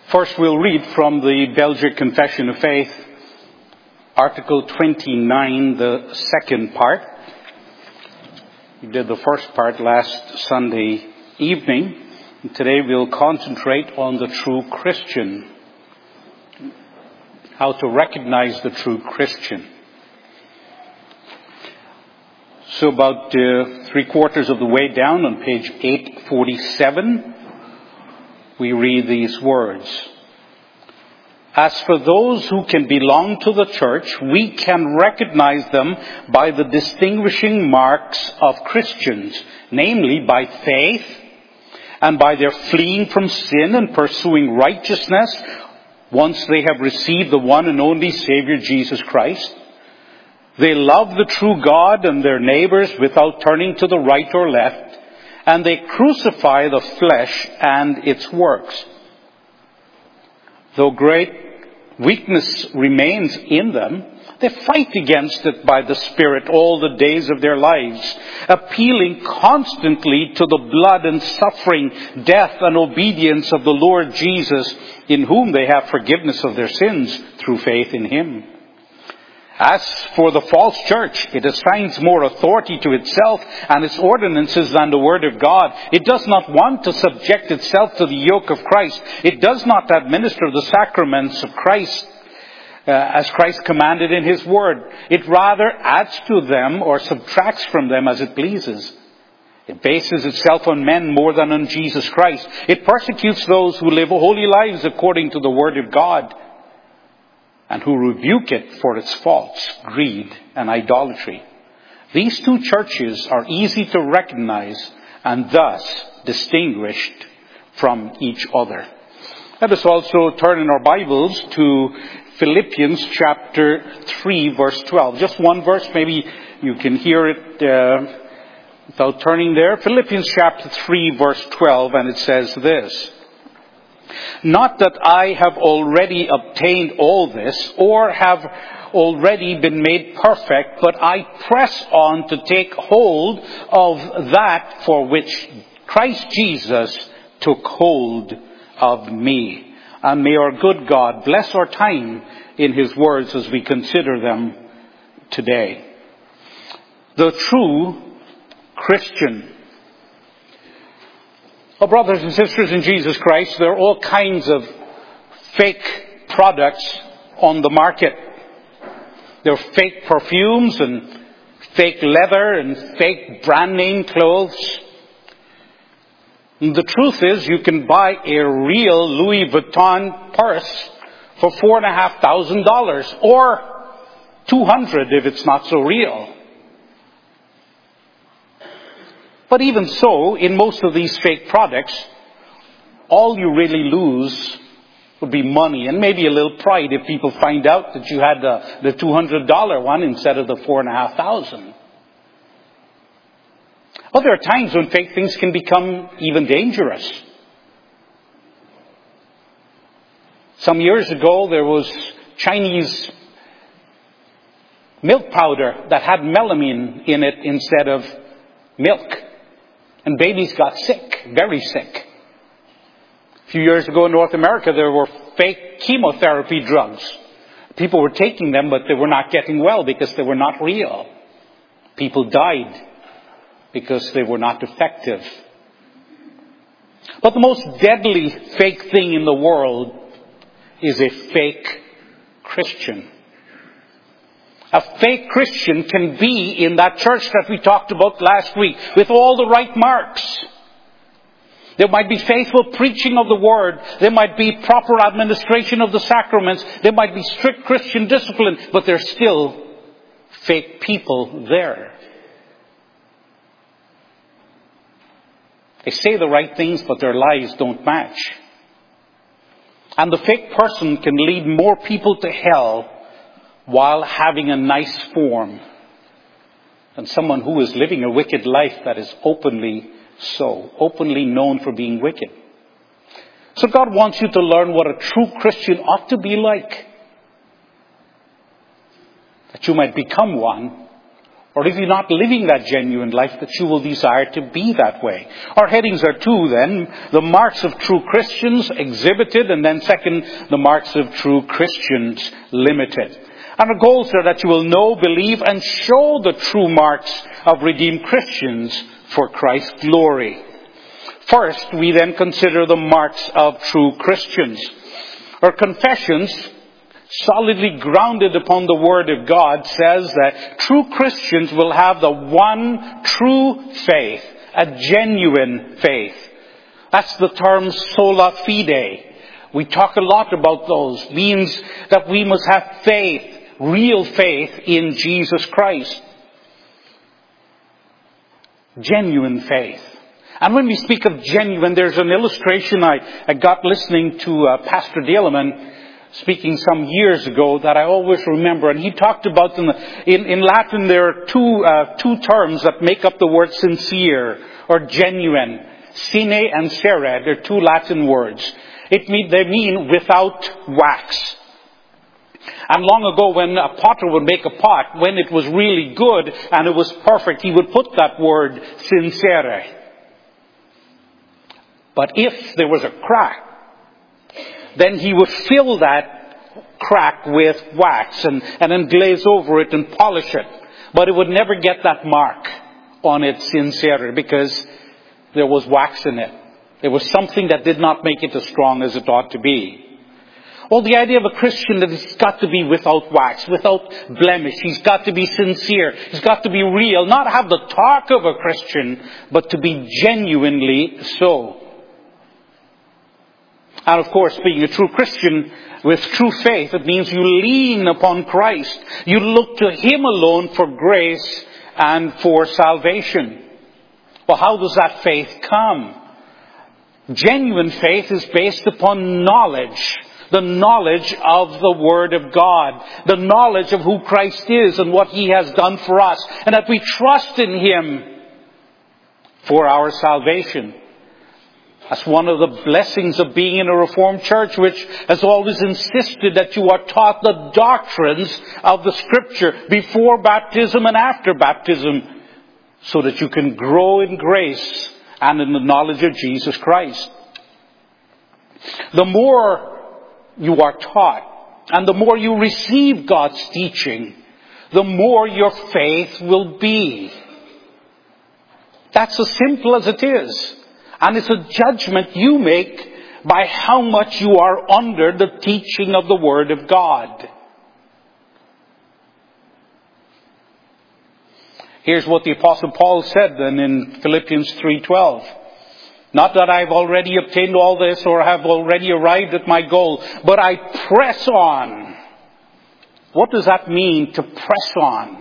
First, we'll read from the Belgic Confession of Faith, Article 29, the second part. We did the first part last Sunday evening. And today we'll concentrate on the true Christian. How to recognize the true Christian. So about 3/4 of the way down on page 847, we read these words. As for those who can belong to the church, we can recognize them by the distinguishing marks of Christians, namely by faith and by their fleeing from sin and pursuing righteousness once they have received the one and only Savior, Jesus Christ. They love the true God and their neighbors without turning to the right or left, and they crucify the flesh and its works. Though great weakness remains in them, they fight against it by the Spirit all the days of their lives, appealing constantly to the blood and suffering, death and obedience of the Lord Jesus, in whom they have forgiveness of their sins through faith in Him. As for the false church, it assigns more authority to itself and its ordinances than the Word of God. It does not want to subject itself to the yoke of Christ. It does not administer the sacraments of Christ as Christ commanded in His Word. It rather adds to them or subtracts from them as it pleases. It bases itself on men more than on Jesus Christ. It persecutes those who live holy lives according to the Word of God, and who rebuke it for its faults, greed, and idolatry. These two churches are easy to recognize and thus distinguished from each other. Let us also turn in our Bibles to Philippians chapter 3, verse 12. Just one verse, maybe you can hear it without turning there. Philippians chapter 3, verse 12, and it says this. Not that I have already obtained all this or have already been made perfect, but I press on to take hold of that for which Christ Jesus took hold of me. And may our good God bless our time in His words as we consider them today. The true Christian. Well, brothers and sisters in Jesus Christ, there are all kinds of fake products on the market. There are fake perfumes and fake leather and fake brand name clothes. And the truth is, you can buy a real Louis Vuitton purse for $4,500 or $200 if it's not so real. But even so, in most of these fake products, all you really lose would be money and maybe a little pride if people find out that you had the $200 one instead of the $4,500. Well, there are times when fake things can become even dangerous. Some years ago, there was Chinese milk powder that had melamine in it instead of milk. And babies got sick, very sick. A few years ago in North America, there were fake chemotherapy drugs. People were taking them, but they were not getting well because they were not real. People died because they were not effective. But the most deadly fake thing in the world is a fake Christian. A fake Christian can be in that church that we talked about last week with all the right marks. There might be faithful preaching of the Word. There might be proper administration of the sacraments. There might be strict Christian discipline, but there's still fake people there. They say the right things, but their lives don't match. And the fake person can lead more people to hell while having a nice form than someone who is living a wicked life that is openly known for being wicked. So God wants you to learn what a true Christian ought to be like, that you might become one, Or if you're not living that genuine life, that you will desire to be that way. Our headings are two then. The marks of true Christians exhibited, and then second, the marks of true Christians limited. And our goals are that you will know, believe, and show the true marks of redeemed Christians for Christ's glory. First, we then consider the marks of true Christians. Our confessions, solidly grounded upon the Word of God, says that true Christians will have the one true faith, a genuine faith. That's the term sola fide. We talk a lot about those. Means that we must have faith, real faith in Jesus Christ. Genuine faith. And when we speak of genuine, there's an illustration I got listening to Pastor Daleman speaking some years ago that I always remember. And he talked about in Latin there are two terms that make up the word sincere or genuine. Sine and cere. They're two Latin words. They mean without wax. And long ago when a potter would make a pot, when it was really good and it was perfect, he would put that word sincere. But if there was a crack, then he would fill that crack with wax and then glaze over it and polish it. But it would never get that mark on it sincere because there was wax in it. There was something that did not make it as strong as it ought to be. Well, the idea of a Christian that he's got to be without wax, without blemish. He's got to be sincere. He's got to be real. Not have the talk of a Christian, but to be genuinely so. And of course, being a true Christian with true faith, it means you lean upon Christ. You look to Him alone for grace and for salvation. Well, how does that faith come? Genuine faith is based upon knowledge. The knowledge of the Word of God. The knowledge of who Christ is and what He has done for us. And that we trust in Him for our salvation. That's one of the blessings of being in a Reformed church, which has always insisted that you are taught the doctrines of the Scripture before baptism and after baptism, so that you can grow in grace and in the knowledge of Jesus Christ. The more you are taught, and the more you receive God's teaching, the more your faith will be. That's as simple as it is. And it's a judgment you make by how much you are under the teaching of the Word of God. Here's what the Apostle Paul said then in Philippians 3:12. Not that I've already obtained all this or have already arrived at my goal, but I press on. What does that mean, to press on?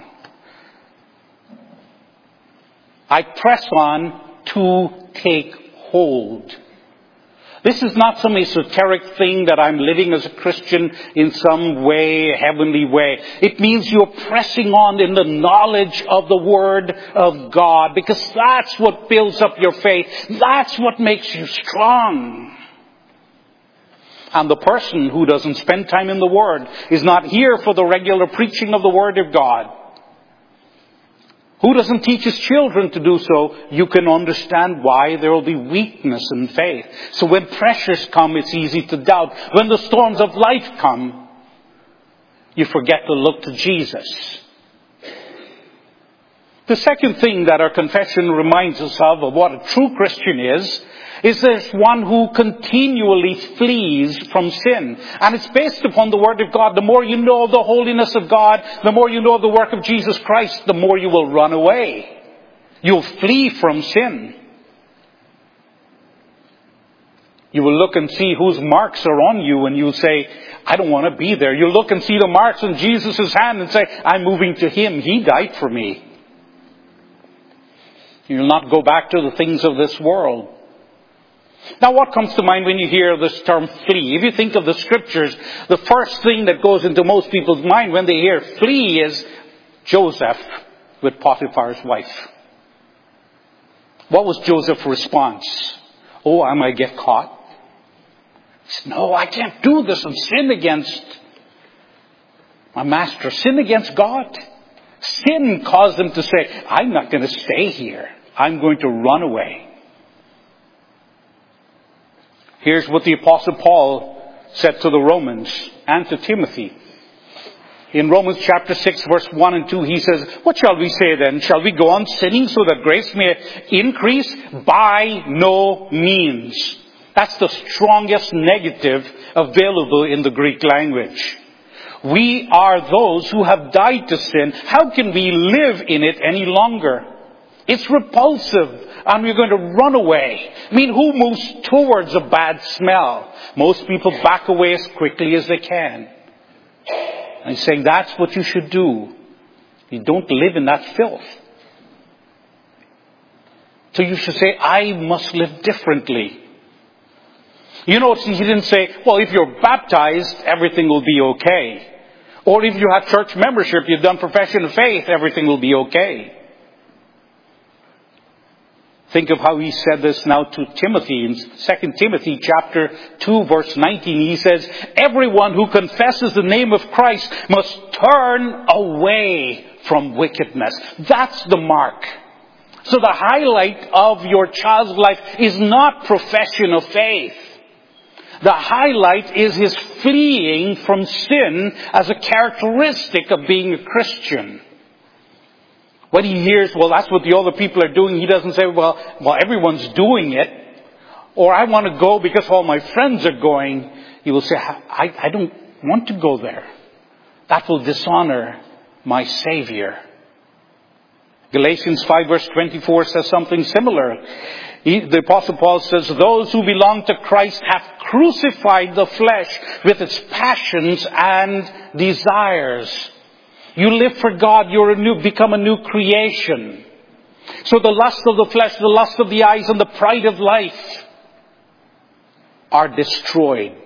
I press on to take hold. This is not some esoteric thing that I'm living as a Christian in some way, heavenly way. It means you're pressing on in the knowledge of the Word of God, because that's what builds up your faith. That's what makes you strong. And the person who doesn't spend time in the Word is not here for the regular preaching of the Word of God. Who doesn't teach his children to do so, you can understand why there will be weakness in faith. So when pressures come, it's easy to doubt. When the storms of life come, you forget to look to Jesus. The second thing that our confession reminds us of what a true Christian is there's one who continually flees from sin. And it's based upon the Word of God. The more you know of the holiness of God, the more you know of the work of Jesus Christ, the more you will run away. You'll flee from sin. You will look and see whose marks are on you and you'll say, I don't want to be there. You'll look and see the marks on Jesus' hand and say, I'm moving to Him. He died for me. You'll not go back to the things of this world. Now, what comes to mind when you hear this term flee? If you think of the Scriptures, the first thing that goes into most people's mind when they hear flee is Joseph with Potiphar's wife. What was Joseph's response? Oh, I might get caught. He said, no, I can't do this and sin against my master, sin against God. Sin caused them to say, I'm not going to stay here. I'm going to run away. Here's what the Apostle Paul said to the Romans and to Timothy. In Romans chapter 6, verse 1 and 2, he says, what shall we say then? Shall we go on sinning so that grace may increase? By no means. That's the strongest negative available in the Greek language. We are those who have died to sin. How can we live in it any longer? It's repulsive and we're going to run away. I mean, who moves towards a bad smell? Most people back away as quickly as they can. And he's saying that's what you should do. You don't live in that filth. So you should say, I must live differently. You know, he didn't say, well, if you're baptized, everything will be okay. Or if you have church membership, you've done profession of faith, everything will be okay. Think of how he said this now to Timothy in 2 Timothy chapter 2 verse 19. He says, everyone who confesses the name of Christ must turn away from wickedness. That's the mark. So the highlight of your child's life is not profession of faith. The highlight is his fleeing from sin as a characteristic of being a Christian. When he hears, well, that's what the other people are doing, he doesn't say, well, everyone's doing it. Or I want to go because all my friends are going. He will say, I don't want to go there. That will dishonor my Savior. Galatians 5 verse 24 says something similar. The Apostle Paul says, those who belong to Christ have crucified the flesh with its passions and desires. You live for God, become a new creation. So the lust of the flesh, the lust of the eyes, and the pride of life are destroyed.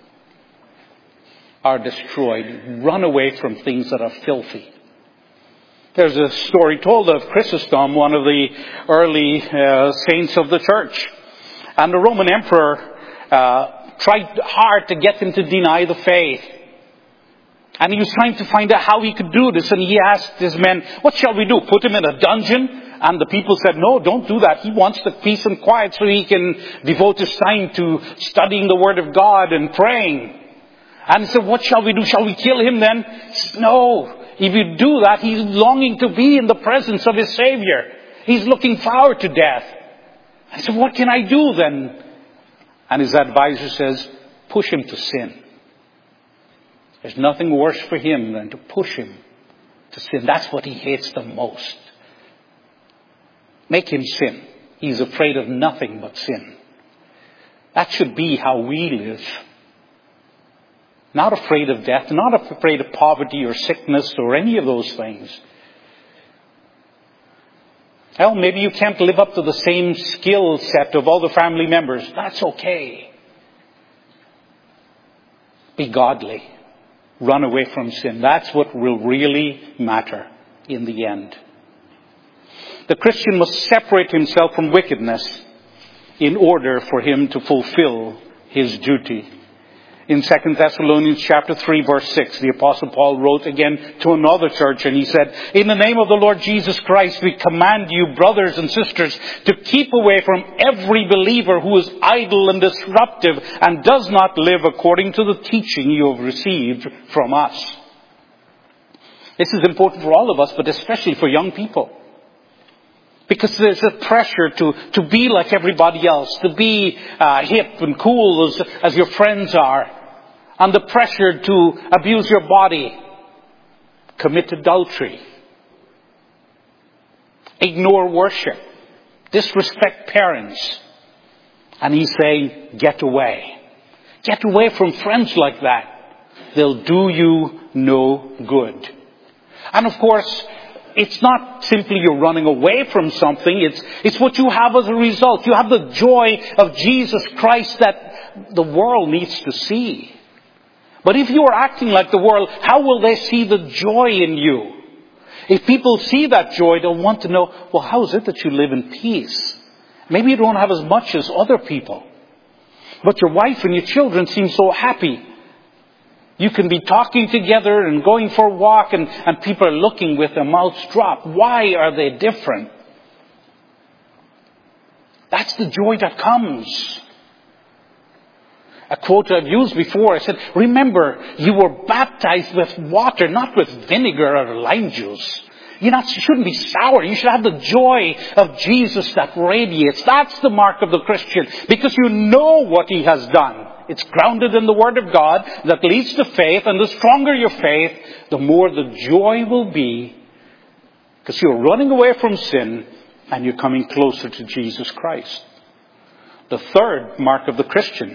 Run away from things that are filthy. There's a story told of Chrysostom, one of the early saints of the church. And the Roman emperor tried hard to get him to deny the faith. And he was trying to find out how he could do this. And he asked his men, what shall we do? Put him in a dungeon? And the people said, no, don't do that. He wants the peace and quiet so he can devote his time to studying the Word of God and praying. And he said, what shall we do? Shall we kill him then? He said, no. If you do that, he's longing to be in the presence of his Savior. He's looking forward to death. I said, what can I do then? And his advisor says, push him to sin. There's nothing worse for him than to push him to sin. That's what he hates the most. Make him sin. He's afraid of nothing but sin. That should be how we live. Not afraid of death, not afraid of poverty or sickness or any of those things. Well, maybe you can't live up to the same skill set of all the family members. That's okay. Be godly. Run away from sin. That's what will really matter in the end. The Christian must separate himself from wickedness in order for him to fulfill his duty. In 2 Thessalonians chapter 3 verse 6, the Apostle Paul wrote again to another church and he said, in the name of the Lord Jesus Christ, we command you, brothers and sisters, to keep away from every believer who is idle and disruptive and does not live according to the teaching you have received from us. This is important for all of us, but especially for young people. Because there's a pressure to be like everybody else, to be hip and cool as your friends are. And the pressure to abuse your body, commit adultery, ignore worship, disrespect parents. And he's saying, get away. Get away from friends like that. They'll do you no good. And of course, it's not simply you're running away from something. It's what you have as a result. You have the joy of Jesus Christ that the world needs to see. But if you are acting like the world, how will they see the joy in you? If people see that joy, they'll want to know, well, how is it that you live in peace? Maybe you don't have as much as other people. But your wife and your children seem so happy. You can be talking together and going for a walk and people are looking with their mouths dropped. Why are they different? That's the joy that comes. A quote I've used before, I said, remember, you were baptized with water, not with vinegar or lime juice. You shouldn't be sour. You should have the joy of Jesus that radiates. That's the mark of the Christian, because you know what He has done. It's grounded in the Word of God that leads to faith, and the stronger your faith, the more the joy will be, because you're running away from sin and you're coming closer to Jesus Christ. The third mark of the Christian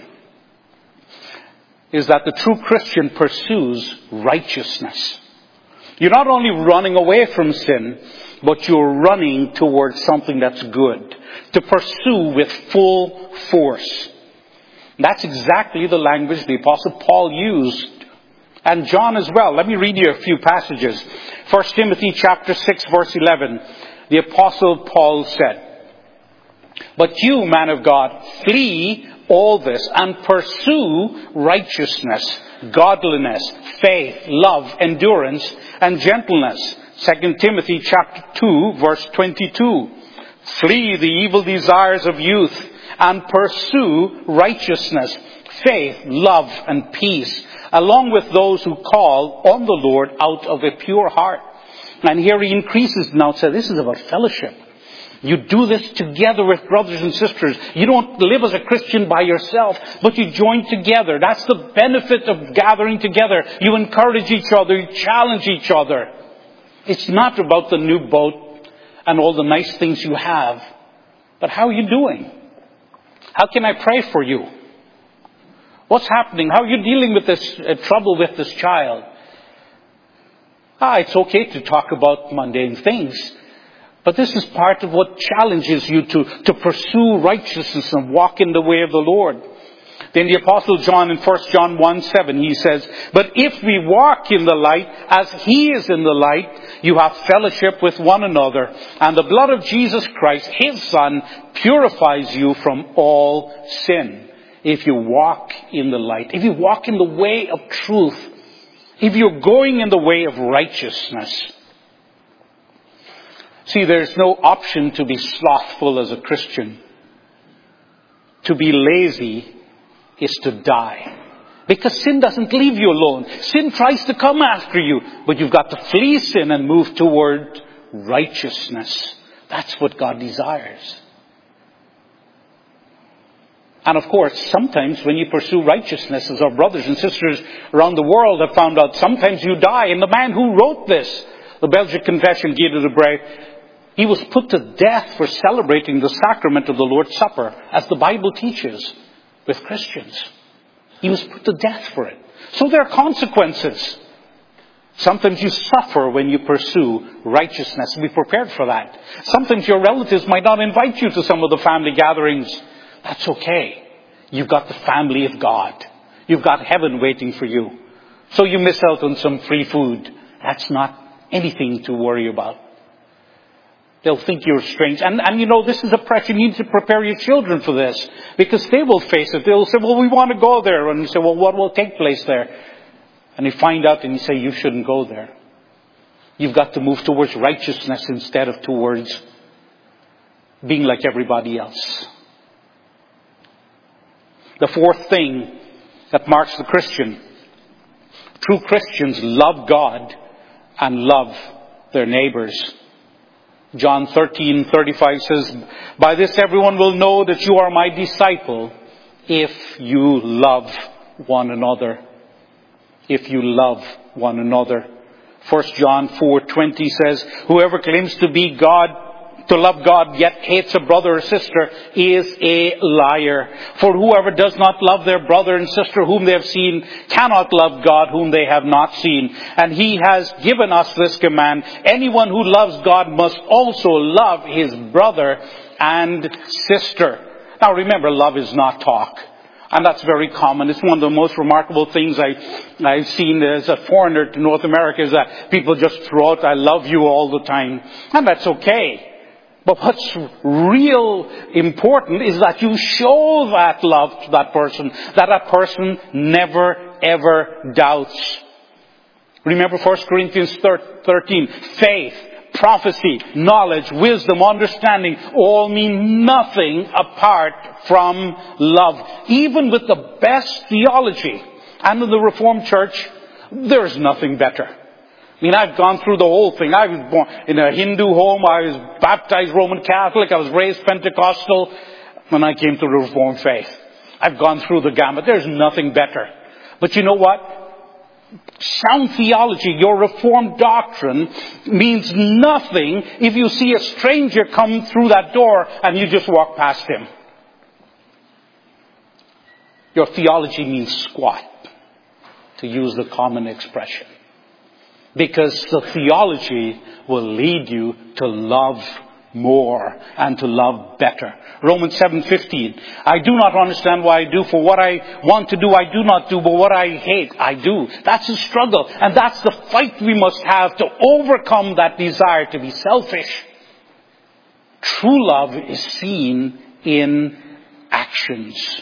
is that the true Christian pursues righteousness. You're not only running away from sin, but you're running towards something that's good, to pursue with full force. That's exactly the language the Apostle Paul used, and John as well. Let me read you a few passages. 1 Timothy chapter 6, verse 11. The Apostle Paul said, "But you, man of God, flee all this and pursue righteousness, godliness, faith, love, endurance, and gentleness." 2 Timothy chapter 2, verse 22. "Flee the evil desires of youth and pursue righteousness, faith, love, and peace, along with those who call on the Lord out of a pure heart." And here he increases now, says this is about fellowship. You do this together with brothers and sisters. You don't live as a Christian by yourself, but you join together. That's the benefit of gathering together. You encourage each other, you challenge each other. It's not about the new boat and all the nice things you have, but how are you doing? How can I pray for you? What's happening? How are you dealing with this trouble with this child? It's okay to talk about mundane things, but this is part of what challenges you to pursue righteousness and walk in the way of the Lord. Then the Apostle John in 1 John 1:7, he says, "But if we walk in the light as He is in the light, you have fellowship with one another. And the blood of Jesus Christ, His Son, purifies you from all sin." If you walk in the light, if you walk in the way of truth, if you're going in the way of righteousness. See, there's no option to be slothful as a Christian. To be lazy is to die. Because sin doesn't leave you alone. Sin tries to come after you. But you've got to flee sin and move toward righteousness. That's what God desires. And of course, sometimes when you pursue righteousness, as our brothers and sisters around the world have found out, sometimes you die. And the man who wrote this, the Belgic Confession, Guido de Brey, he was put to death for celebrating the sacrament of the Lord's Supper, as the Bible teaches, with Christians. He was put to death for it. So there are consequences. Sometimes you suffer when you pursue righteousness. Be prepared for that. Sometimes your relatives might not invite you to some of the family gatherings. That's okay. You've got the family of God. You've got heaven waiting for you. So you miss out on some free food. That's not anything to worry about. They'll think you're strange. And this is a pressure. You need to prepare your children for this. Because they will face it. They'll say, well, we want to go there. And you say, well, what will take place there? And you find out and you say, you shouldn't go there. You've got to move towards righteousness instead of towards being like everybody else. The fourth thing that marks the Christian. True Christians love God and love their neighbors. John 13:35 says, "By this everyone will know that you are my disciple, if you love one another." If you love one another. 1 John 4:20 says, "Whoever claims to love God, yet hates a brother or sister, is a liar. For whoever does not love their brother and sister whom they have seen, cannot love God whom they have not seen. And He has given us this command: anyone who loves God must also love his brother and sister." Now remember, love is not talk. And that's very common. It's one of the most remarkable things I've seen as a foreigner to North America, is that people just throw out, "I love you" all the time. And that's okay. But what's real important is that you show that love to that person never ever doubts. Remember 1 Corinthians 13, faith, prophecy, knowledge, wisdom, understanding all mean nothing apart from love. Even with the best theology, and in the Reformed Church, there's nothing better. I mean, I've gone through the whole thing. I was born in a Hindu home. I was baptized Roman Catholic. I was raised Pentecostal. When I came to the Reformed faith, I've gone through the gamut. There's nothing better. But you know what? Sound theology, your Reformed doctrine, means nothing if you see a stranger come through that door and you just walk past him. Your theology means squat, to use the common expression. Because the theology will lead you to love more and to love better. Romans 7:15. I do not understand why I do. For what I want to do, I do not do. But what I hate, I do. That's a struggle. And that's the fight we must have to overcome that desire to be selfish. True love is seen in actions.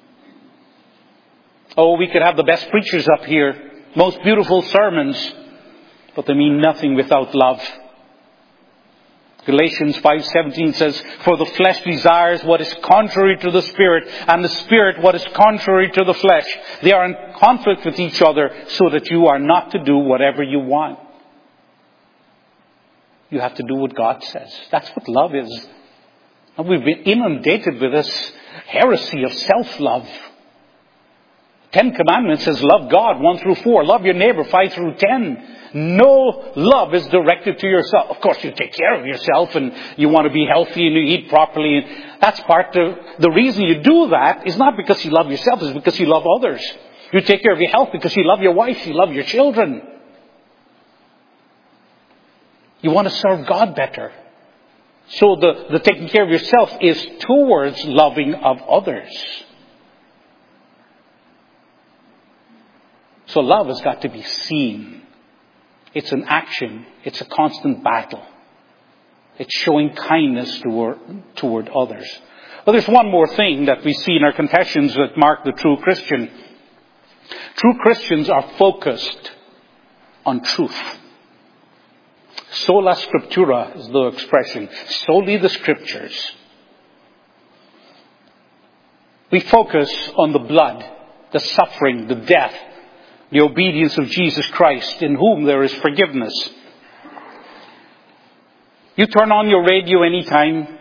Oh, we could have the best preachers up here, most beautiful sermons, but they mean nothing without love. Galatians 5:17 says, for the flesh desires what is contrary to the Spirit, and the Spirit what is contrary to the flesh. They are in conflict with each other, so that you are not to do whatever you want. You have to do what God says. That's what love is. And we've been inundated with this heresy of self-love. 10 Commandments says love God, 1 through 4. Love your neighbor, 5 through 10. No love is directed to yourself. Of course, you take care of yourself and you want to be healthy and you eat properly. And that's part of the reason you do that is not because you love yourself, it's because you love others. You take care of your health because you love your wife, you love your children. You want to serve God better. So the taking care of yourself is towards loving of others. So love has got to be seen. It's an action. It's a constant battle. It's showing kindness toward others. Well, there's one more thing that we see in our confessions that mark the true Christian. True Christians are focused on truth. Sola Scriptura is the expression. Solely the Scriptures. We focus on the blood, the suffering, the death, the obedience of Jesus Christ, in whom there is forgiveness. You turn on your radio anytime,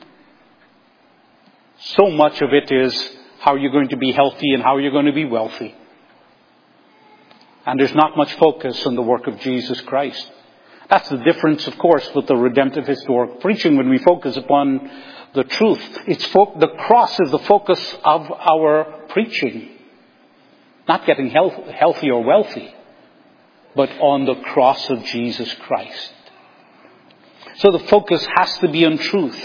so much of it is how you're going to be healthy and how you're going to be wealthy. And there's not much focus on the work of Jesus Christ. That's the difference, of course, with the redemptive historic preaching when we focus upon the truth. The cross is the focus of our preaching. Not getting healthy or wealthy, but on the cross of Jesus Christ. So the focus has to be on truth.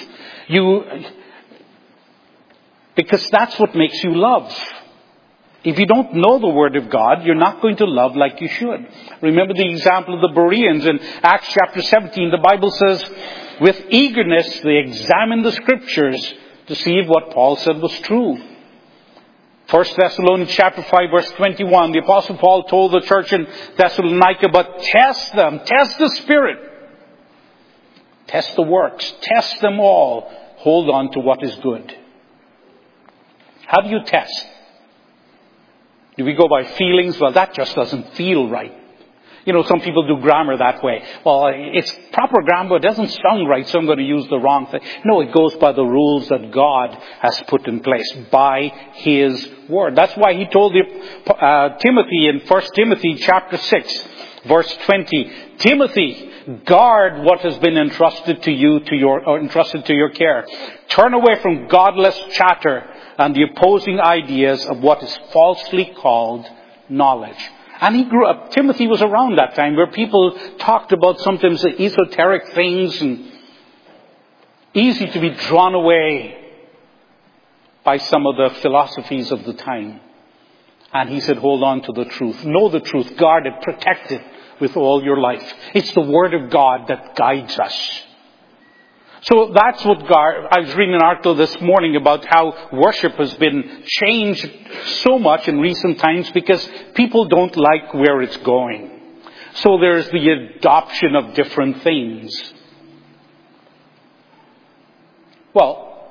Because that's what makes you love. If you don't know the Word of God, you're not going to love like you should. Remember the example of the Bereans in Acts chapter 17. The Bible says, with eagerness they examined the Scriptures to see if what Paul said was true. 1 Thessalonians chapter 5 verse 21, the Apostle Paul told the church in Thessalonica, but test them, test the Spirit, test the works, test them all, hold on to what is good. How do you test? Do we go by feelings? Well, that just doesn't feel right. You know, some people do grammar that way. Well, it's proper grammar, it doesn't sound right, so I'm going to use the wrong thing. No, it goes by the rules that God has put in place, by His Word. That's why He told Timothy in 1 Timothy chapter 6, verse 20, Timothy, guard what has been entrusted to you, entrusted to your care. Turn away from godless chatter and the opposing ideas of what is falsely called knowledge. And he grew up, Timothy was around that time where people talked about sometimes the esoteric things and easy to be drawn away by some of the philosophies of the time. And he said, hold on to the truth. Know the truth. Guard it. Protect it with all your life. It's the Word of God that guides us. So that's what I was reading an article this morning about how worship has been changed so much in recent times because people don't like where it's going. So there's the adoption of different things. Well,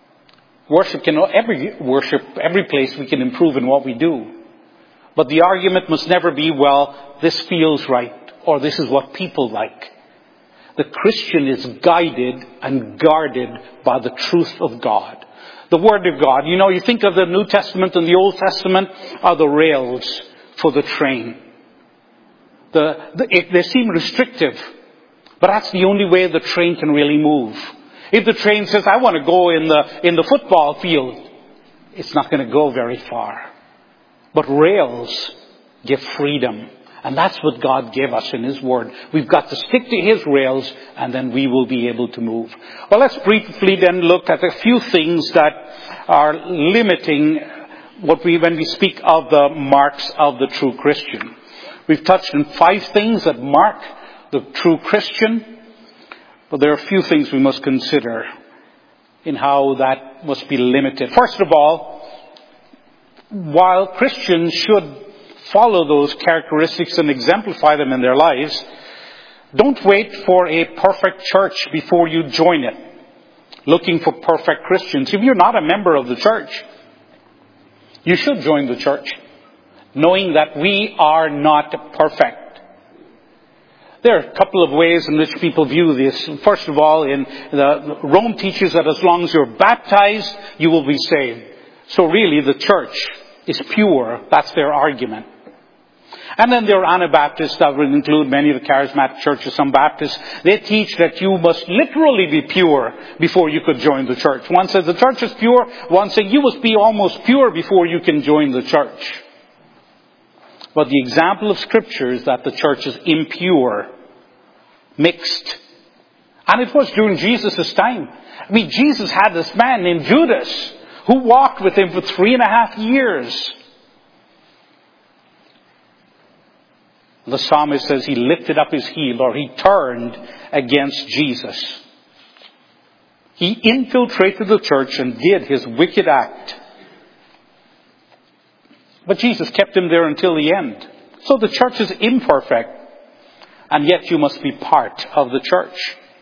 every place we can improve in what we do. But the argument must never be, well, this feels right, or this is what people like. The Christian is guided and guarded by the truth of God. The Word of God. You know, you think of the New Testament and the Old Testament are the rails for the train. They seem restrictive, but that's the only way the train can really move. If the train says, I want to go in the football field, it's not going to go very far. But rails give freedom. And that's what God gave us in His Word. We've got to stick to His rails, and then we will be able to move. Well, let's briefly then look at a few things that are limiting when we speak of the marks of the true Christian. We've touched on 5 things that mark the true Christian, but there are a few things we must consider in how that must be limited. First of all, while Christians should follow those characteristics and exemplify them in their lives, don't wait for a perfect church before you join it, looking for perfect Christians. If you're not a member of the church, you should join the church, knowing that we are not perfect. There are a couple of ways in which people view this. First of all, Rome teaches that as long as you're baptized, you will be saved. So really, the church is pure. That's their argument. And then there are Anabaptists that would include many of the charismatic churches, some Baptists. They teach that you must literally be pure before you could join the church. One says the church is pure. One says you must be almost pure before you can join the church. But the example of Scripture is that the church is impure, mixed. And it was during Jesus' time. I mean, Jesus had this man named Judas who walked with him for 3.5 years. The psalmist says he lifted up his heel, or he turned against Jesus. He infiltrated the church and did his wicked act. But Jesus kept him there until the end. So the church is imperfect, and yet you must be part of the church.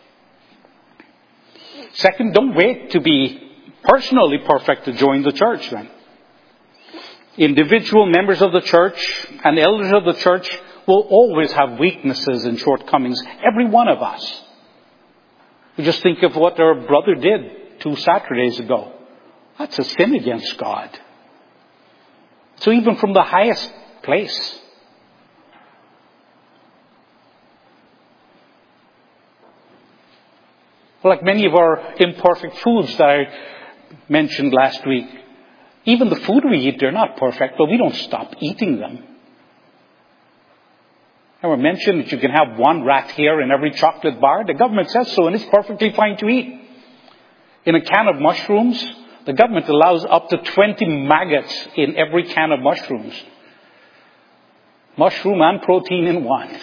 Second, don't wait to be personally perfect to join the church then. Individual members of the church and elders of the church will always have weaknesses and shortcomings. Every one of us. We just think of what our brother did 2 Saturdays ago. That's a sin against God. So even from the highest place. Like many of our imperfect foods that I mentioned last week. Even the food we eat, they're not perfect, but we don't stop eating them. I mentioned that you can have 1 rat hair in every chocolate bar. The government says so, and it's perfectly fine to eat. In a can of mushrooms, the government allows up to 20 maggots in every can of mushrooms. Mushroom and protein in one.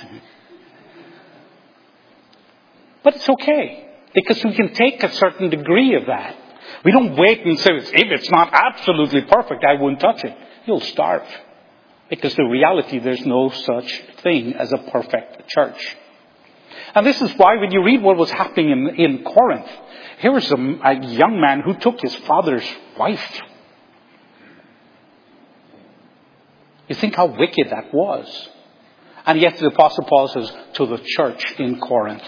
But it's okay, because we can take a certain degree of that. We don't wait and say, if it's not absolutely perfect, I won't touch it. You'll starve. Because the reality, there's no such thing as a perfect church. And this is why when you read what was happening in Corinth, here was a young man who took his father's wife. You think how wicked that was. And yet the Apostle Paul says to the church in Corinth.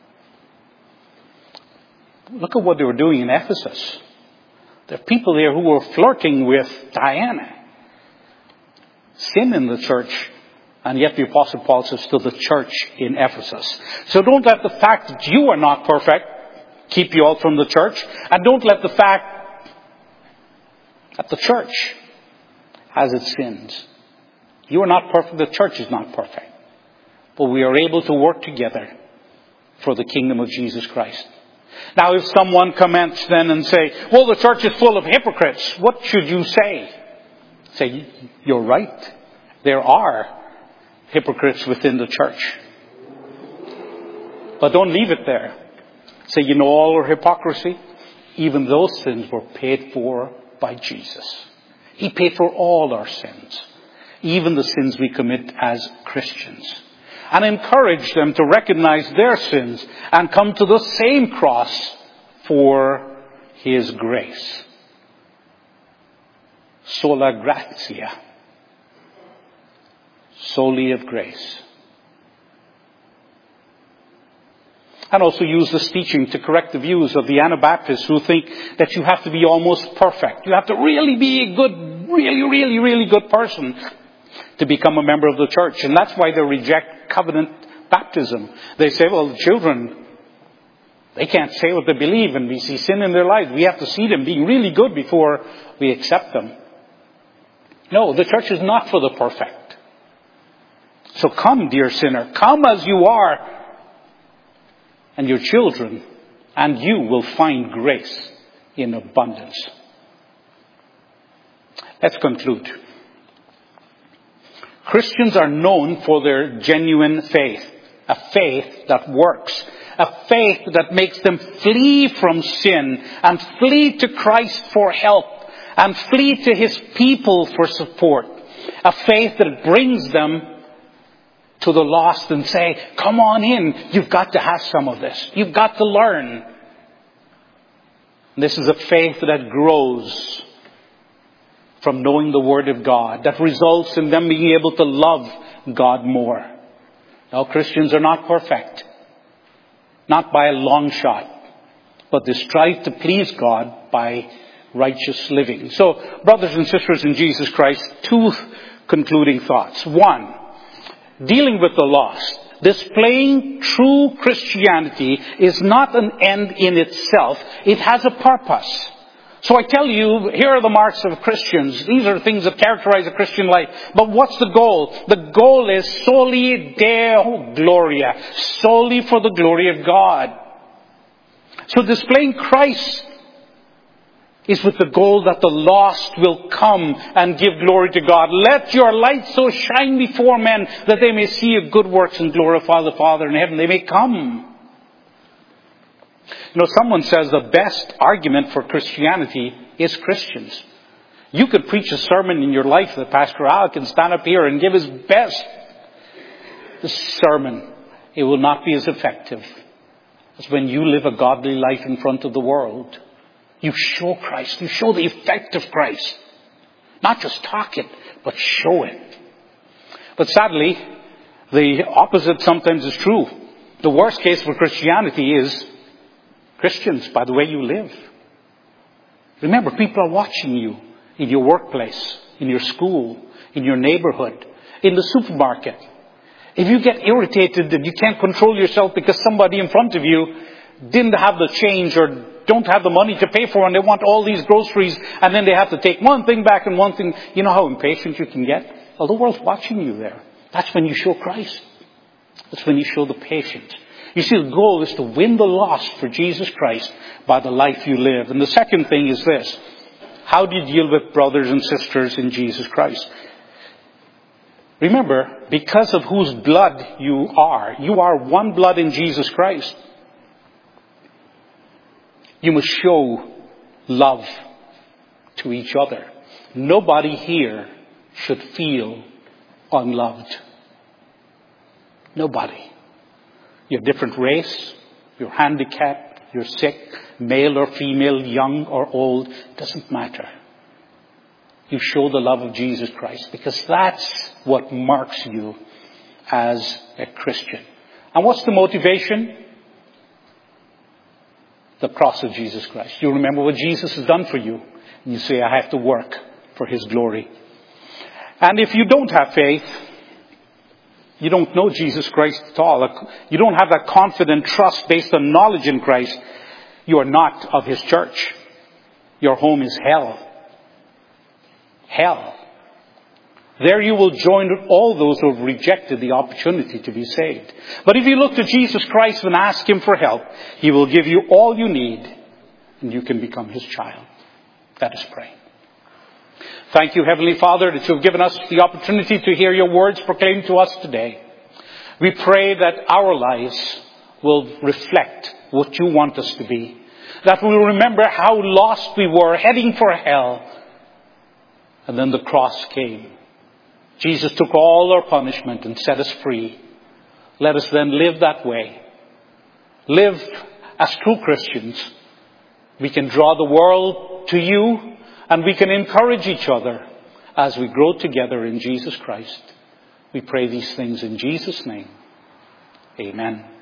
Look at what they were doing in Ephesus. There are people there who were flirting with Diana. Sin in the church, and yet the Apostle Paul says to the church in Ephesus. So don't let the fact that you are not perfect keep you out from the church, and don't let the fact that the church has its sins. You are not perfect, the church is not perfect. But we are able to work together for the kingdom of Jesus Christ. Now if someone comments then and say, well, the church is full of hypocrites, what should you say? Say, you're right. There are hypocrites within the church. But don't leave it there. Say, you know all our hypocrisy? Even those sins were paid for by Jesus. He paid for all our sins, even the sins we commit as Christians. And encourage them to recognize their sins and come to the same cross for His grace. Sola gratia. Solely of grace. And also use this teaching to correct the views of the Anabaptists who think that you have to be almost perfect. You have to really be a good, really good person to become a member of the church. And that's why they reject covenant baptism. They say, well, the children, they can't say what they believe, and we see sin in their lives. We have to see them being really good before we accept them. No, the church is not for the perfect. So come, dear sinner, come as you are, and your children and you will find grace in abundance. Let's conclude. Christians are known for their genuine faith. A faith that works. A faith that makes them flee from sin and flee to Christ for help and flee to His people for support. A faith that brings them to the lost and say, come on in. You've got to have some of this. You've got to learn. This is a faith that grows from knowing the Word of God, that results in them being able to love God more. Now, Christians are not perfect. Not by a long shot. But they strive to please God by righteous living. So, brothers and sisters in Jesus Christ, two concluding thoughts. One, dealing with the lost. Displaying true Christianity is not an end in itself. It has a purpose. So I tell you, here are the marks of Christians. These are things that characterize a Christian life. But what's the goal? The goal is soli Deo Gloria. Solely for the glory of God. So displaying Christ is with the goal that the lost will come and give glory to God. Let your light so shine before men that they may see your good works and glorify the Father in heaven. They may come. You know, someone says the best argument for Christianity is Christians. You could preach a sermon in your life that Pastor Al can stand up here and give his best sermon. It will not be as effective as when you live a godly life in front of the world. You show Christ. You show the effect of Christ. Not just talk it, but show it. But sadly, the opposite sometimes is true. The worst case for Christianity is Christians by the way you live. Remember, people are watching you in your workplace, in your school, in your neighborhood, in the supermarket. If you get irritated and you can't control yourself because somebody in front of you didn't have the change or don't have the money to pay for, and they want all these groceries, and then they have to take one thing back and one thing. You know how impatient you can get? Well, the world's watching you there. That's when you show Christ. That's when you show the patience. You see, the goal is to win the lost for Jesus Christ by the life you live. And the second thing is this. How do you deal with brothers and sisters in Jesus Christ? Remember, because of whose blood you are one blood in Jesus Christ. You must show love to each other. Nobody here should feel unloved. Nobody. You're different race, you're handicapped, you're sick, male or female, young or old, doesn't matter. You show the love of Jesus Christ because that's what marks you as a Christian. And what's the motivation? The cross of Jesus Christ. You remember what Jesus has done for you. And you say, I have to work for His glory. And if you don't have faith, you don't know Jesus Christ at all. You don't have that confident trust based on knowledge in Christ. You are not of His church. Your home is hell. Hell. There you will join with all those who have rejected the opportunity to be saved. But if you look to Jesus Christ and ask Him for help, He will give you all you need and you can become His child. Let us pray. Thank you, Heavenly Father, that you have given us the opportunity to hear your words proclaimed to us today. We pray that our lives will reflect what you want us to be. That we'll remember how lost we were, heading for hell. And then the cross came. Jesus took all our punishment and set us free. Let us then live that way. Live as true Christians. We can draw the world to you, and we can encourage each other as we grow together in Jesus Christ. We pray these things in Jesus' name. Amen.